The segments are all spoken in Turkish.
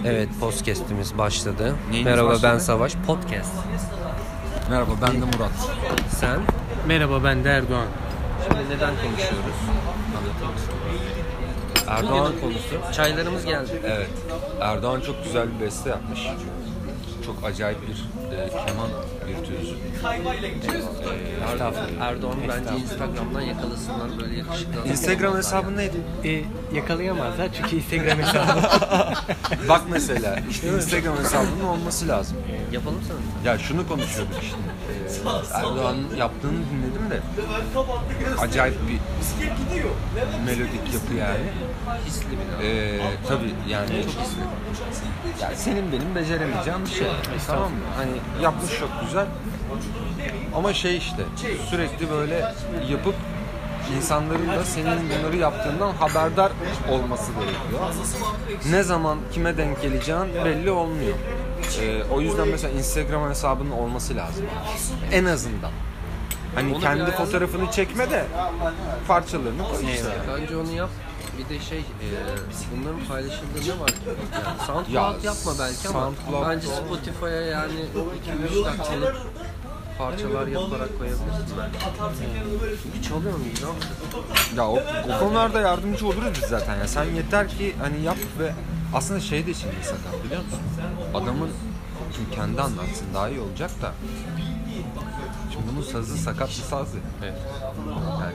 Evet, podcast'imiz başladı. Neyiniz Merhaba başladı? ben Savaş. Podcast. Merhaba ben de Murat. Sen? Merhaba ben de Erdoğan. Şimdi neden konuşuyoruz? Anlatır mısın? Erdoğan konusu. Çaylarımız geldi. Evet. Erdoğan çok güzel bir beste yapmış. Çok acayip bir keman virtüözü. Erdoğan bence Instagram'dan yakalasınlar böyle yakışıklı. Instagram hesabı neydi? Yakalayamazlar çünkü Instagram hesabı. Bak mesela işte Instagram hesabının olması lazım. Yapalım sana. Ya şunu konuşuyorduk işte. Erdoğan'ın yaptığını dinledim de acayip bir melodik yapı yani. Hisli bir daha. Tabii yani Çok hisli. yani senin benim beceremeyeceğim bir şey. Tamam mı? Hani yapmış çok güzel. Ama şey işte sürekli böyle yapıp insanların da senin bunları yaptığından haberdar olması gerekiyor. Ne zaman kime denk geleceğin belli olmuyor. O yüzden mesela Instagram hesabının olması lazım. En azından. Hani Onu kendi bir fotoğrafını çekme de parçalarını koy işte. Bence onu yap. Bir de bunların paylaşıldığında var. Yani SoundCloud Ya, yapma belki ama SoundCloud bence Spotify'a yani 2-3 dakikalık parçalar yaparak koyabilirsin belki. Çünkü çalıyor muyuz? Ya o konularda yardımcı oluruz biz zaten ya. Sen yeter ki hani yap ve aslında şey de şimdi sakat biliyor musun? Adamın şimdi kendi anlatsın daha iyi olacak da. Şimdi bunun sazı sakat bir saz ya. Evet. Yani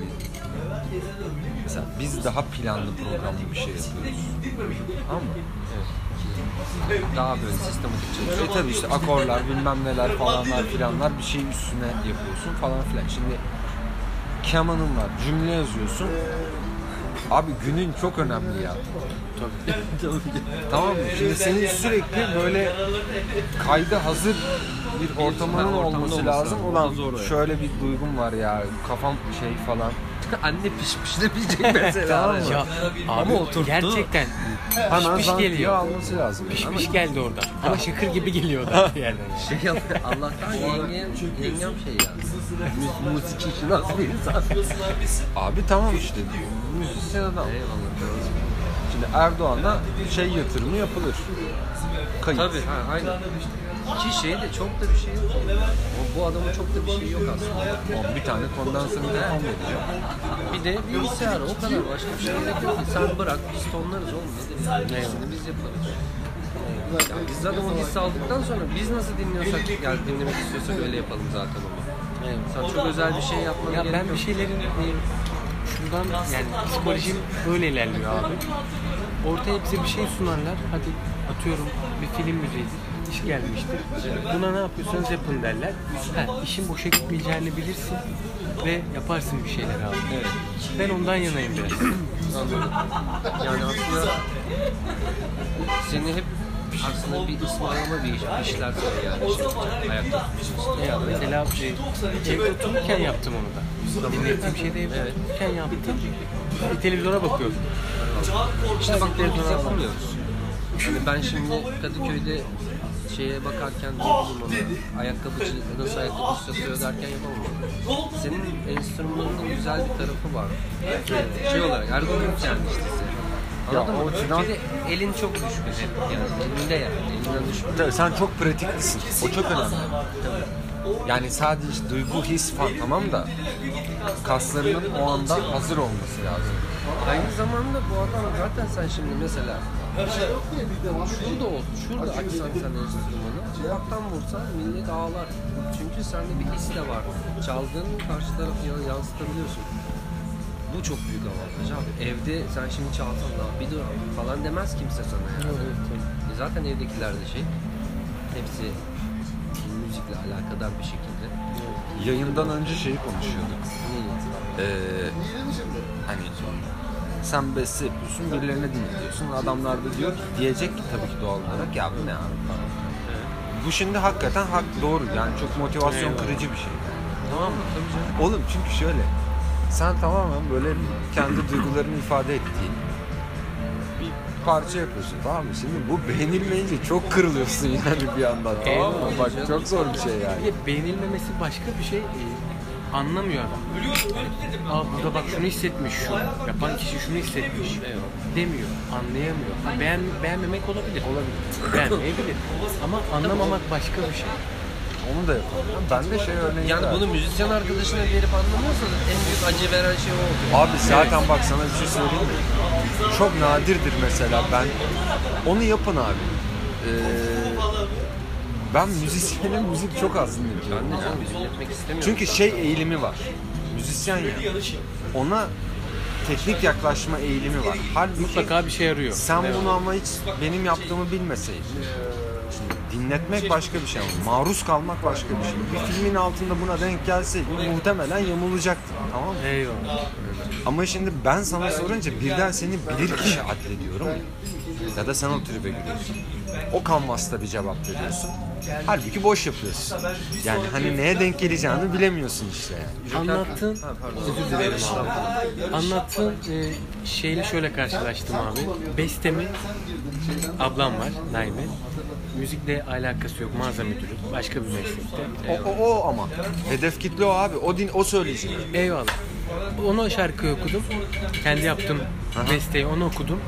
mesela biz daha planlı programlı bir şey yapıyoruz. Tamam mı? Evet. Daha böyle sistematik çalışıyor. Tabii işte akorlar bilmem neler falanlar filanlar bir şey üstüne yapıyorsun falan filan. Şimdi kemanın var, cümle yazıyorsun. Abi günün çok önemli ya. Tamam mı? Şimdi senin sürekli böyle kayda hazır bir ortamının olması lazım. Ulan şöyle bir duygum var ya, kafam şey falan. Anne pişmiş de bilecek mesela. Tamam mı? Ya Ama abi oturttu. gerçekten Hemen pişmiş zantiye geliyor. alması lazım. Pişmiş geldi oradan. Ama şakır gibi geliyor da bir yerden. Allah'tan yengem şey ya. Müzik işi nasıl bir insan? Abi tamam işte. Müzisyen adam. Eyvallah. Şimdi Erdoğan'a şey yatırımı yapılır. Kayıt. Tabii aynen. Ki de çok da bir şey yok. Bu adamın çok da bir şey yok aslında. Bir tane kondansör mikrofon veriyor. Bir de bilgisayar o kadar başka bir şey gerek yok ki. Sen bırak biz tonlarız oğlum nedir? Neyse biz yaparız. Yani biz zaten o hissi aldıktan sonra biz nasıl dinliyorsak yani dinlemek istiyorsak öyle yapalım zaten onu. Evet. Sen çok özel bir şey yapmana Ya gerek ben yok. bir şeylerin şuradan yani psikolojim böyle ilerliyor abi. Ortaya bize bir şey sunarlar. Hadi atıyorum bir film müziğidir. İş gelmiştir. Buna ne yapıyorsanız yapın derler. İşin boşa gitmeyeceğini bilirsin ve yaparsın bir şeyler abi. Evet. Ben ondan yanayım biraz. Anladım. Yani aslında seni hep aslında bir ısmarlama bir işler sonra yani ayakta tutmuşsun. Ya mesela evde otururken yaptım onu da. Dinlettiğim şeyde evde otururken yaptım. Bir televizyona bakıyordum. İşte bak biz yapamıyoruz. Hani ben şimdi Kadıköy'de şeye bakarken ne bileyim ona ayakkabıcı nasıl ayakkabı satıyor derken yapamam. Senin enstrümanının güzel bir tarafı var. Şey olarak ergonomik yani işte sen. Anladın mı? Bir de elin çok düşkün hep yani elinde yani elinden düşkün. Tabii sen çok pratiklisin. O çok önemli. Yani sadece duygu, his falan tamam da kaslarının o anda hazır olması lazım. Aynı zamanda bu adam zaten sen şimdi mesela şurada açsan sen enstrümanı, kulaktan vursan millet ağlar. Çünkü sende bir his de var. Çaldığın karşı tarafı yansıtabiliyorsun. Bu çok büyük avantaj abi. Evde sen şimdi çalsan da bir dur falan demez kimse sana yani. Zaten evdekiler de hepsi müzikle alakadar bir şekilde. Yayından önce şeyi konuşuyorduk. Hani sen beste yapıyorsun, birilerine dinletiyorsun. Adamlar da diyor ki, diyecek ki tabii ki doğal olarak ya bu ne abi falan. Bu şimdi hakikaten doğru yani çok motivasyon kırıcı bir şey. Tamam mı? Tabii canım. Oğlum çünkü şöyle, sen tamamen böyle kendi duygularını ifade ettiğin bir parça yapıyorsun tamam mı? Şimdi bu beğenilmeyince çok kırılıyorsun yani bir yandan tamam mı? Bak çok zor bir şey yani. Bir de beğenilmemesi başka bir şey. anlamıyor adam. Aa burada bak şunu hissetmiş şu. Yapan kişi şunu hissetmiş. Demiyor. Anlayamıyor. Beğenmemek olabilir. Beğenmeyebilir. Ama anlamamak başka bir şey. Onu da yapamıyorum. Ben de şey örneği Yani var. bunu müzisyen arkadaşına verip anlamıyorsanız en büyük acı veren şey o oluyor. Abi zaten bak sana bir şey söyleyeyim mi? Çok nadirdir mesela onu yapın abi. Ben müzisyenin müzik çok az dinliyorum. Ben de canım dinletmek istemiyorum. Çünkü şey eğilimi var. Müzisyen ya. Ona teknik yaklaşma eğilimi var. Halbuki Mutlaka bir şey yarıyor. sen bunu ama hiç benim yaptığımı bilmeseydin. Şimdi dinletmek başka bir şey ama maruz kalmak başka bir şey. Bir filmin altında buna denk gelseydi muhtemelen yamulacaktı. Tamam mı? Eyvallah. Ama şimdi ben sana sorunca birden seni bilir kişi addediyorum ya. Ya da sen o tribe giriyorsun. O kanvasta bir cevap veriyorsun. Halbuki boş yapıyorsun. Yani hani neye denk geleceğini bilemiyorsun işte yani. Anlattığın, özür dilerim abi. Anlattığın şeyle şöyle karşılaştım abi. Bestemi ablam var, Naime. Müzikle alakası yok, mağaza müdürü. Başka bir meslekte. O ama. Hedef kitle o abi. O söyleyecek. Eyvallah. Onu şarkıyı okudum. Kendi yaptım besteyi, onu okudum.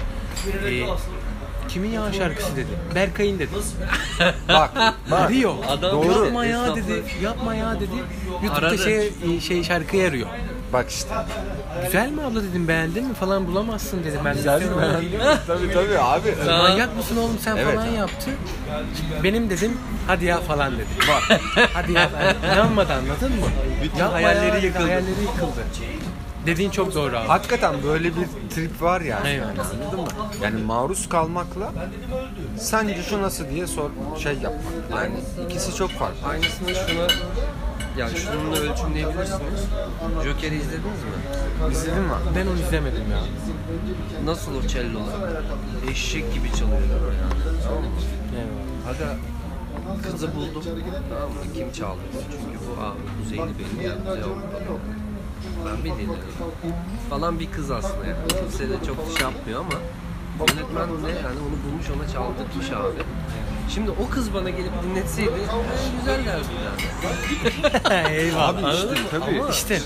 Kimin ya şarkısı dedi. Berkay'ın dedi. Bak. Arıyor. Adam Doğru. Yapma ya dedi. Yapma ya dedi. YouTube'da Aradı. şey şarkıyı arıyor. Bak işte. Güzel mi abla dedim, beğendin mi falan, bulamazsın dedim. Ben Güzel mi? Tabii abi. Manyak mısın oğlum sen Evet. falan yaptı. Benim dedim hadi ya falan dedi. Bak. Hadi ya. İnanmadı, anladın mı? Bütün Yapma hayalleri ya dedi, yıkıldı. Hayalleri yıkıldı. Dediğin çok doğru abi. Hakikaten böyle bir trip var yani. Eyvallah. Anladın mı? Yani maruz kalmakla sence şu nasıl diye şey yapmak. Yani ikisi çok farklı. Aynısını şuna, yani şununla ölçümleyebilirsiniz. Joker'i izlediniz mi? İzledin mi? Ben onu izlemedim ya. Nasıl o cellolar? Eşek gibi çalıyor değil mi yani? Tamam mı? Eyvallah. Hadi kızı buldum. Tamam mı? Kim çaldı? Çünkü bu Kuzeyli benim yani. Kuzey Avrupalı. Ben bir dinledim. Falan bir kız aslında yani. Kimse de çok şey yapmıyor ama yönetmen de yani onu bulmuş, ona çaldırmış abi. Şimdi o kız bana gelip dinletseydi güzel derdim yani. Eyvallah. Abi işte tabii. Ama İşte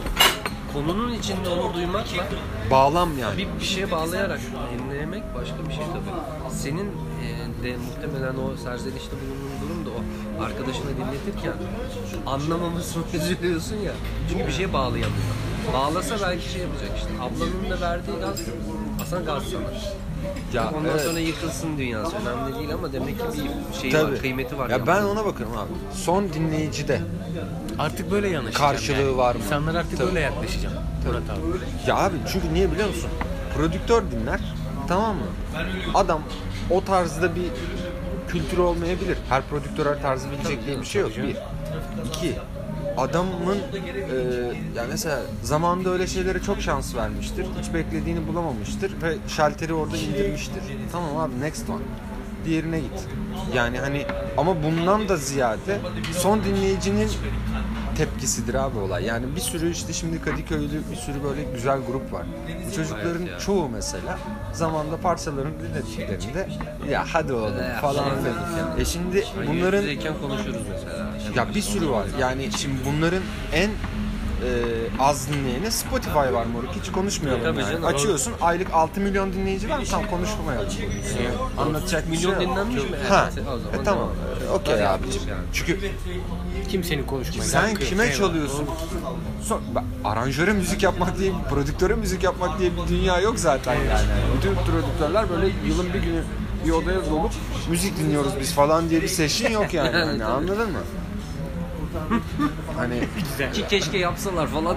konunun içinde onu duymakla Bağlam yani. bir şeye bağlayarak dinlemek başka bir şey tabii. Senin de muhtemelen o serzenişte bulunduğun durum da o. Arkadaşına dinletirken anlamamasını üzülüyorsun ya. Çünkü bir şeye bağlayamıyor. Bağlasa belki şey yapacak işte. Ablanın da verdiği gaz aslında gaz sana. Ya, Ondan evet. sonra yıkılsın dünyası. Önemli değil ama demek ki bir şeyi Tabii. var, kıymeti var. Ya ben ona bakıyorum abi. Son dinleyicide artık böyle yanaşacağım. karşılığı var mı? İnsanlara artık Tabii. böyle yaklaşacağım. Murat abi. Ya abi çünkü niye biliyor musun? Prodüktör dinler, tamam mı? Adam o tarzda bir kültürü olmayabilir. Her prodüktör her tarzı bilecek diye bir şey yok. Bir. İki. Adamın yani mesela zamanında öyle şeylere çok şans vermiştir. Hiç beklediğini bulamamıştır ve şalteri orada indirmiştir. Tamam abi, next one. Diğerine git. Yani hani ama bundan da ziyade son dinleyicinin tepkisidir abi olay. Yani bir sürü işte şimdi Kadıköy'lü bir sürü böyle güzel grup var. Bu çocukların Evet ya. çoğu mesela zamanda parçalarını dinlediklerinde ya hadi oğlum falan filan. Şimdi bunların Yüzdeyken konuşuruz mesela. ya bir sürü var. Yani şimdi bunların en az dinleyeni Spotify var moruk. Hiç konuşmayalım Tabii yani. canım, Açıyorsun aylık 6 milyon dinleyici var mı? Tam konuşmayalım. Anlatacak bir şey Milyon yok. dinlenmiş mi? Ha. Evet, o zaman Tamam. devam. Okey Tabii abicim. yani. Çünkü Kimsenin konuşmayı. sen kime çalıyorsun? Aranjöre müzik yapmak diye, prodüktöre müzik yapmak diye bir dünya yok zaten yani. Bütün prodüktörler böyle yılın bir günü bir odaya dolup müzik dinliyoruz biz falan diye bir session yok yani. Hani anladın mı? Hani Ki keşke yapsalar falan.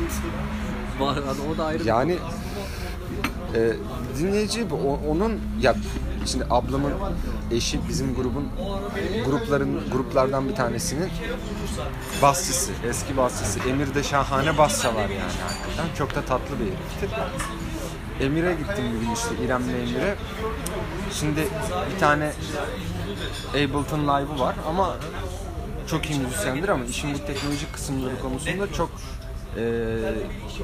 O da ayrı. yani dinleyici onun ya şimdi ablamın eşi bizim gruplardan bir tanesinin basçısı, eski basçısı. Emir de şahane bas çalar yani hakikaten. Çok da tatlı bir heriftir. Emir'e gittim bir gün işte İrem'le Emir'e. Şimdi bir tane Ableton Live'ı var ama çok iyi müzisyendir ama işin bu teknolojik kısımları konusunda çok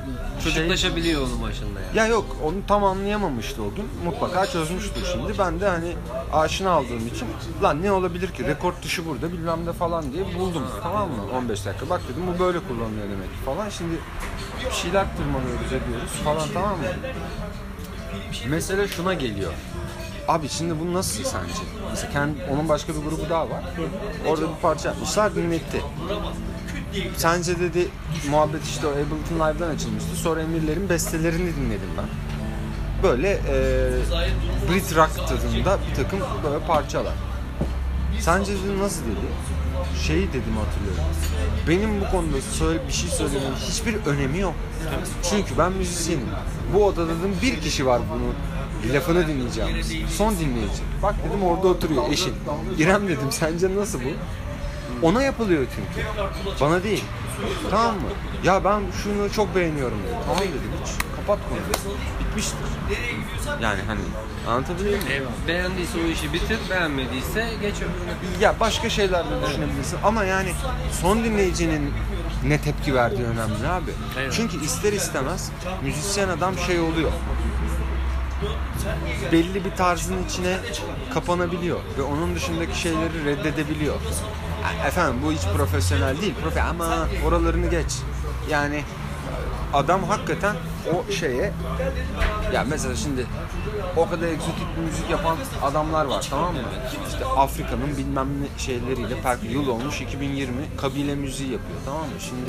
çocuklaşabiliyor onun başında yani. Ya yok, onu tam anlayamamıştı o gün. Mutlaka çözmüştür şimdi. Ben de hani aşina aldığım için lan ne olabilir ki, rekord dışı burada bilmem ne falan diye buldum. Tamam mı? 15 dakika. Bak dedim bu böyle kullanılıyor demek ki falan. Şimdi bir şeyler tırmanıyoruz ediyoruz falan, tamam mı? Mesele şuna geliyor. Abi şimdi bu nasıl sence? Mesela onun başka bir grubu daha var. Orada bir parça yapmışlar, dinletti. Sence dedi muhabbet işte o Ableton Live'dan açılmıştı. Sonra Emirler'in bestelerini dinledim ben. Böyle Brit rock tadında bir takım böyle parçalar. Sence dedi nasıl dedi? Şeyi dedim, hatırlıyorum. Benim bu konuda bir şey söylemenin hiçbir önemi yok. Çünkü ben müzisyenim. Bu odada dedim bir kişi var bunun lafını dinleyeceğim. Son dinleyici. Bak dedim orada oturuyor eşin. İrem dedim, sence nasıl bu? Ona yapılıyor çünkü. Bana değil. Tamam mı? Ya ben şunu çok beğeniyorum dedim. Tamam dedim, hiç kapat konuyu. Bitmiştir. Yani hani anlatabiliyor muyum? Beğendiyse o işi bitir, beğenmediyse geç öbürüne. Ya başka şeyler de düşünebilirsin ama yani son dinleyicinin ne tepki verdiği önemli abi. Evet. Çünkü ister istemez müzisyen adam şey oluyor. Belli bir tarzın içine kapanabiliyor ve onun dışındaki şeyleri reddedebiliyor. Efendim bu hiç profesyonel değil. Ama oralarını geç. Yani adam hakikaten o şeye, ya mesela şimdi o kadar egzotik bir müzik yapan adamlar var, tamam mı? İşte Afrika'nın bilmem ne şeyleriyle yıl olmuş 2020 kabile müziği yapıyor, tamam mı? Şimdi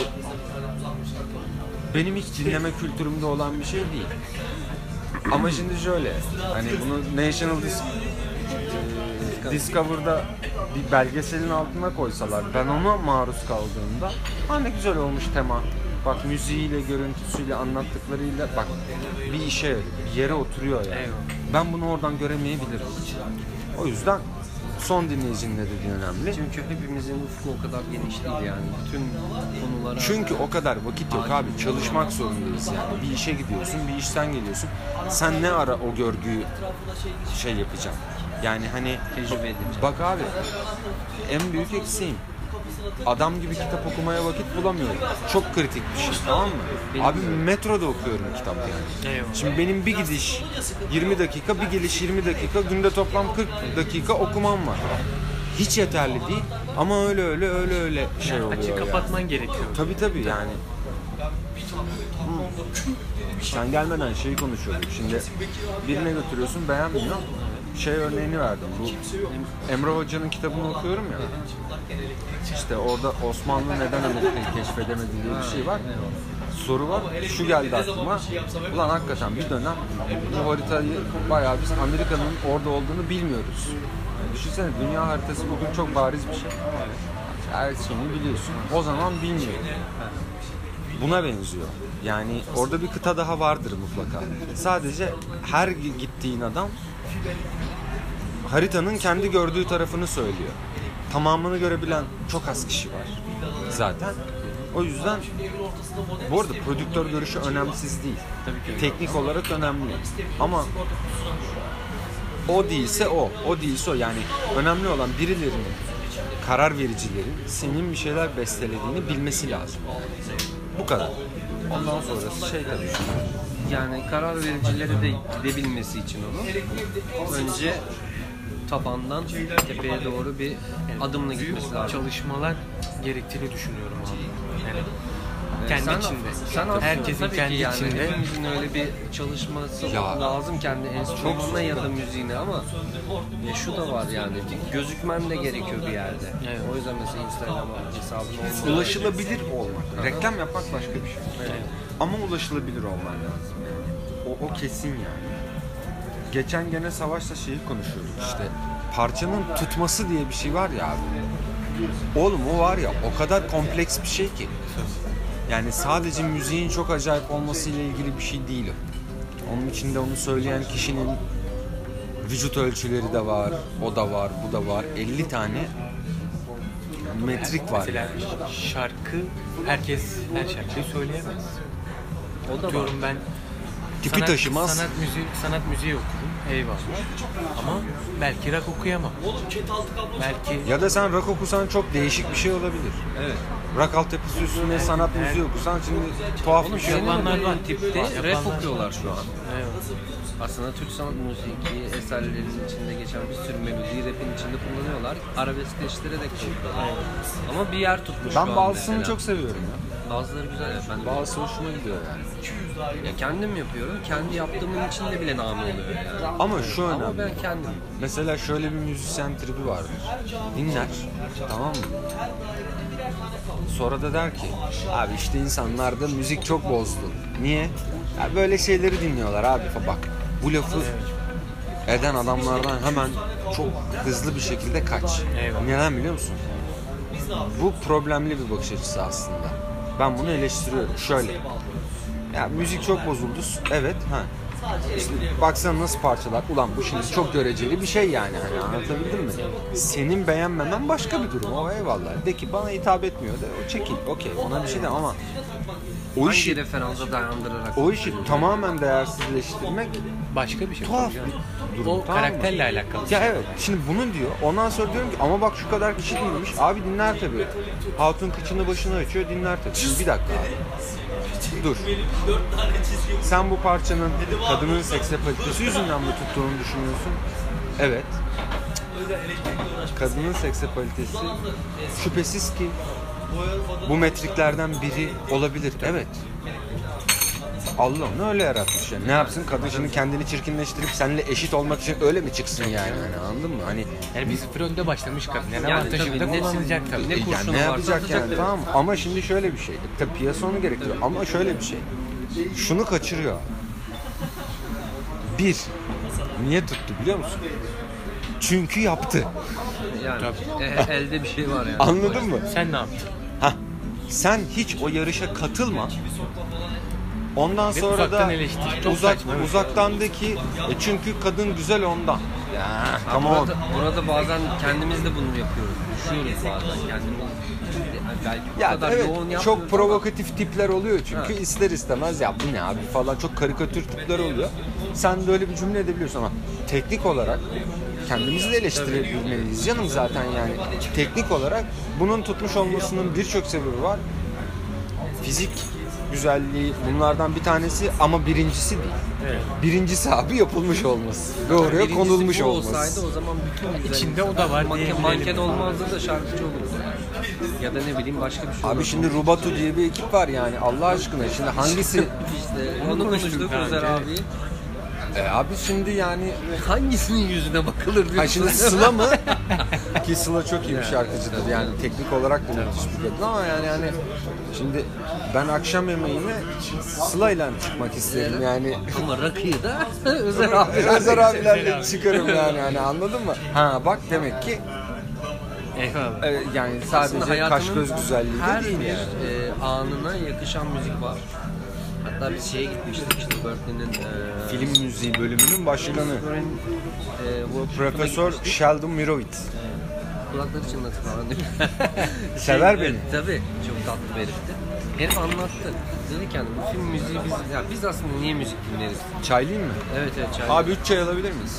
benim hiç dinleme kültürümde olan bir şey değil. Ama şimdi şöyle, hani bunu National Discover'da bir belgeselin altına koysalar, ben ona maruz kaldığımda ne güzel olmuş tema. Bak müziğiyle, görüntüsüyle, anlattıklarıyla bak bir işe, bir yere oturuyor yani. Ben bunu oradan göremeyebilirim. O yüzden son dinleyicinin ne dediği önemli. Çünkü hepimizin ufku o kadar geniş değil yani. Bütün konulara... Çünkü o kadar vakit yok abi. Çalışmak zorundayız yani. Bir işe gidiyorsun, bir işten geliyorsun. Sen ne ara o görgüyü şey yapacaksın? Yani hani tecrübe edeceğim. Bak abi, en büyük eksiğim. Adam gibi kitap okumaya vakit bulamıyorum. Çok kritik bir şey, tamam mı? Abi metroda okuyorum kitap yani. Şimdi benim bir gidiş 20 dakika, bir geliş 20 dakika, günde toplam 40 dakika okumam var. Hiç yeterli değil ama öyle şey oluyor. Açık kapatman gerekiyor. Tabii yani. Sen gelmeden şeyi konuşuyorduk. Şimdi birine götürüyorsun, beğenmiyor. Şey örneğini verdim. Bu Emre Hoca'nın kitabını okuyorum ya. İşte orada Osmanlı neden Amerika'yı keşfedemedi diye bir şey var. Soru var. Şu geldi aklıma. Ulan hakikaten bir dönem bu haritayı bayağı biz Amerika'nın orada olduğunu bilmiyoruz. Yani düşünsene, dünya haritası bugün çok bariz bir şey. Her şeyini biliyorsun. O zaman bilmiyorum. Buna benziyor. Yani orada bir kıta daha vardır mutlaka. Sadece her gittiğin adam haritanın kendi gördüğü tarafını söylüyor. Tamamını görebilen çok az kişi var zaten. O yüzden bu arada prodüktör görüşü önemsiz değil. Teknik olarak önemli. Ama o değilse o değilse o. Yani önemli olan birilerinin, karar vericilerin senin bir şeyler bestelediğini bilmesi lazım. Bu kadar. Ondan sonrası şey tabii. Yani karar vericileri de gidebilmesi için onu önce tabandan tepeye doğru bir adımla gitmesi lazım. Çalışmalar gerektiğini düşünüyorum abi. Yani kendi sen, içinde. Sen herkesin kendi yani içinde. hepimizin öyle bir çalışması lazım kendi enstrümanına ya da müziğine ama şu da var yani gözükmen de gerekiyor bir yerde. Evet. O yüzden mesela Instagram hesabın olmalı. Ulaşılabilir olmak. Reklam yapmak başka bir şey. Evet. Ama ulaşılabilir olman lazım. O kesin yani. Geçen gene Savaş'la şeyi konuşuyorduk işte. Parçanın tutması diye bir şey var ya abi. Oğlum o var ya, o kadar kompleks bir şey ki. Yani sadece müziğin çok acayip olmasıyla ilgili bir şey değil o. Onun içinde onu söyleyen kişinin vücut ölçüleri de var, o da var, bu da var. 50 tane metrik var. Mesela şarkı, herkes her şarkıyı söyleyemez. O da diyorum ben. Tipi taşımaz. Sanat müziği okurum. Eyvallah. Ama belki rock okuyamam. Belki ya da sen rock okusan çok değişik bir şey olabilir. Evet. rock altyapısı üstüne sanat müziği okusan şimdi tuhaf bir şey. Senin Yapanlar de var. tipte rap Yapanlar. okuyorlar şu an. Evet. Aslında Türk sanat müziği eserlerinin içinde geçen bir sürü melodiyi rapin içinde kullanıyorlar. Arabeskleştirerek de okuyorlar. Ama bir yer tutmuş şu Ben an bazısını mesela. çok seviyorum ya. Bazıları güzel ya. Ben de Bazısı hoşuma gidiyor yani. ya kendim yapıyorum. Kendi yaptığımın içinde bile namı oluyor yani. Ama şu Ama önemli. ben kendim. Mesela şöyle bir müzisyen tribi vardır. Dinler, tamam mı? Sonra da der ki, abi işte insanlarda müzik çok bozdu. Niye? Ya böyle şeyleri dinliyorlar abi. Bak bu lafı eden adamlardan hemen çok hızlı bir şekilde kaç. Eyvallah. Neden biliyor musun? Bu problemli bir bakış açısı aslında. Ben bunu eleştiriyorum. Şöyle. Ya müzik çok bozuldu. Evet. İşte baksana nasıl parçalar. Ulan bu şimdi çok göreceli bir şey yani. Hani anlatabildim mi? Senin beğenmemen başka bir durum. O eyvallah. De ki bana hitap etmiyor de o çekil. Okey. Ona bir şey de ama o Hangi işi referansa dayandırarak? o işi tamamen değersizleştirmek Başka bir şey. tuhaf tabii canım. bir durum. O tamam mı? karakterle alakalı. Ya evet. Şimdi bunu diyor. Ondan sonra diyorum ki ama bak şu kadar kişi dinlemiş. Abi dinler tabii. Hatun kıçını başını açıyor dinler tabii. Şimdi bir dakika abi. Dur. Sen bu parçanın kadının seksapalitesi yüzünden mi tuttuğunu düşünüyorsun? Evet. Kadının seksapalitesi şüphesiz ki bu metriklerden biri olabilir. Evet. Allah onu öyle yaratmış yani. Ne yapsın? Kadın şimdi kendini çirkinleştirip seninle eşit olmak için öyle mi çıksın yani? Hani anladın mı? Hani Yani bir sıfır önde başlamış kadın. Yani Yani avantajını da tabii, kullanacak tabii. ne yani kurşunu ne varsa yapacak atacak yani dedi. tamam mı? Ama şimdi şöyle bir şey. Tabii piyasa onu gerektiriyor ama şöyle bir şey. Şunu kaçırıyor. Bir, niye tuttu biliyor musun? Çünkü yaptı. Yani elde bir şey var yani. Anladın mı? Sen ne yaptın? Hah. Sen hiç o yarışa katılma. Ondan sonra uzaktan da eleştir. Çok saçma bir şey. uzaktan de ki çünkü kadın güzel ondan. Ya come on. Burada bazen kendimiz de bunu yapıyoruz. Düşüyoruz bazen kendimiz. Belki bu Ya kadar evet yoğun yapmıyoruz çok ama provokatif tipler oluyor çünkü ister istemez ya bu ne abi falan çok karikatür tipler oluyor. Sen de öyle bir cümle edebiliyorsun ama teknik olarak kendimizi de eleştirebilmeliyiz canım zaten yani. Teknik olarak bunun tutmuş olmasının birçok sebebi var. Fizik güzelliği bunlardan bir tanesi ama birincisi değil. Evet. Birincisi abi yapılmış olması. Doğruya birincisi konulmuş bu olması. olsaydı o zaman bütün güzel İçinde o da var manken diyebilirim. olmazdı da şarkıcı olurdu. Ya da ne bileyim başka bir şey olurdu. Abi şimdi Rubato diye bir ekip var yani Allah aşkına şimdi hangisi işte onu konuştuk daha Özer önce. abi. abi şimdi yani Hangisinin yüzüne bakılır diyorsun? ha şimdi Sıla mı? Ki Sıla çok iyi bir şarkıcıdır yani teknik olarak da müthiş bir kadın ama yani şimdi ben akşam yemeğine Sıla ile çıkmak isterim yani. Ama rakıyı da Özer abi. Özer abilerle çıkarım yani anladın mı? Ha bak demek ki Eyvallah. yani Aslında sadece hayatının kaş göz güzelliği her de değil bir yani. anına yakışan müzik var. Hatta biz şeye gitmiştik işte Berkeley'nin Film müziği bölümünün başkanı workshop'una Profesör gitmiştik. Sheldon Mirovitz. Kulakları çınlatı falan değil mi? Sever beni. Tabii çok tatlı bir herifti. Herif anlattı. Dedi ki hani bu film müziği biz aslında niye müzik dinleriz? Çaylayayım mı? Evet çay. Abi 3 çay alabilir miyiz?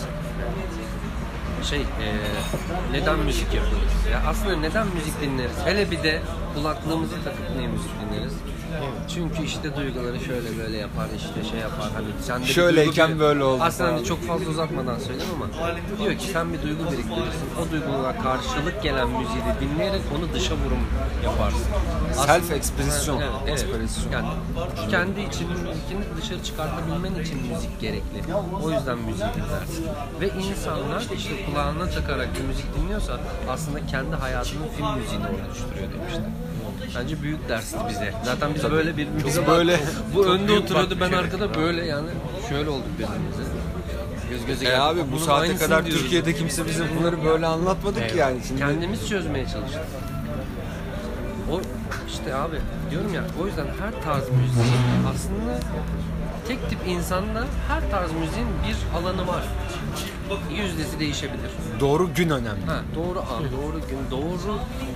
Neden müzik yapıyoruz? Ya aslında neden müzik dinleriz? Hele bir de kulaklığımızı takıp niye müzik dinleriz? Çünkü işte duyguları şöyle böyle yapar işte şey yapar hani sen de Şöyleyken bir duygu böyle oldu aslında falan. hani çok fazla uzatmadan söyleyeyim ama diyor ki sen bir duygu biriktirirsin. O duygulara karşılık gelen müziği de dinleyerek onu dışa vurum yaparsın. Self ekspresyon. Evet. Ekspresyon. Yani kendi içindekini dışarı çıkartabilmen için müzik gerekli. O yüzden müziği dinlersin. Ve insanlar işte kulağına takarak bir müzik dinliyorsa aslında kendi hayatının film müziğini oluşturuyor demişti. Bence büyük dersti bize. Zaten biz böyle bir Biz böyle bu önde büyük oturuyordu ben bakmış arkada böyle yani şöyle olduk birbirimize. Göz göze geldik. Abi bu Bunun saate aynısını kadar diyoruz. Türkiye'de kimse bize bunları böyle anlatmadı ki yani. Şimdi Kendimiz çözmeye çalıştık. O işte abi diyorum ya o yüzden her tarz müziğin aslında tek tip insanda her tarz müziğin bir alanı var. Yüzdesi değişebilir. doğru gün önemli. Doğru an, doğru gün, doğru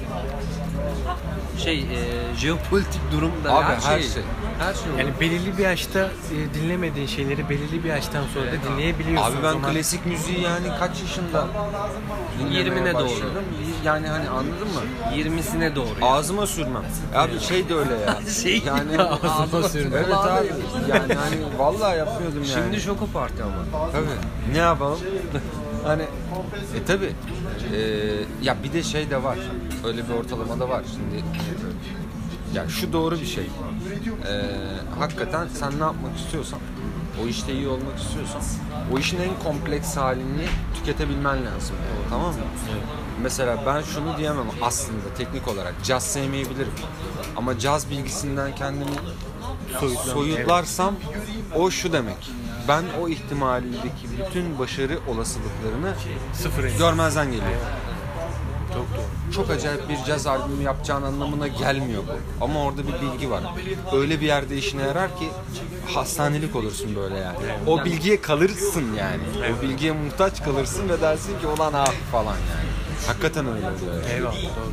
Jeopolitik durumda Abi, her şey. her şey. olur. Yani belirli bir yaşta dinlemediğin şeyleri belirli bir yaştan sonra da dinleyebiliyorsun. Abi O ben zaman klasik müziği yani kaç yaşında dinlemeye 20'ne doğru. başladım. Yani hani anladın mı? 20'sine doğru. Yani. Ağzıma sürmem. Abi şey de öyle ya. Yani Ağzıma sürmem. Evet abi. Yani hani vallahi yapıyordum yani. Şimdi Şoko Parti ama. Tabii. Ne yapalım? Hani tabii. Ya bir de şey de var. Öyle bir ortalama da var. Şimdi ya şu doğru bir şey. Hakikaten sen ne yapmak istiyorsan, o işte iyi olmak istiyorsan, o işin en kompleks halini tüketebilmen lazım. Tamam mı? Mesela ben şunu diyemem aslında teknik olarak. Caz sevmeyebilirim. Ama caz bilgisinden kendimi soyutlarsam o şu demek. Ben o ihtimalindeki bütün başarı olasılıklarını sıfır görmezden geliyorum. Çok doğru. Çok acayip bir caz albümü yapacağın anlamına gelmiyor bu. Ama orada bir bilgi var. Öyle bir yerde işine yarar ki hastanelik olursun böyle yani. O bilgiye kalırsın yani. O bilgiye muhtaç kalırsın ve dersin ki ulan ah falan yani. Hakikaten öyle oluyor. Yani. Eyvallah. Doğru.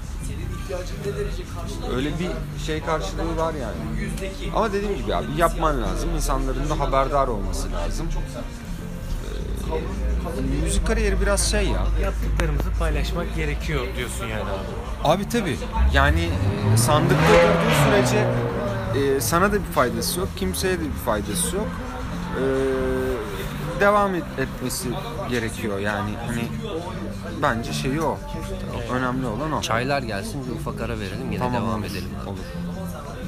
Öyle bir şey karşılığı var yani. Ama dediğim gibi abi yapman lazım. İnsanların da haberdar olması lazım. Müzik kariyeri biraz şey ya. Yaptıklarımızı paylaşmak gerekiyor diyorsun yani abi. Abi tabii. Yani sandıkta durduğu sürece sana da bir faydası yok. Kimseye de bir faydası yok. Devam etmesi gerekiyor yani. Hani bence şeyi o. Önemli olan o. Çaylar gelsin bir ufak ara verelim yine Tamam, devam olur. edelim. Olur.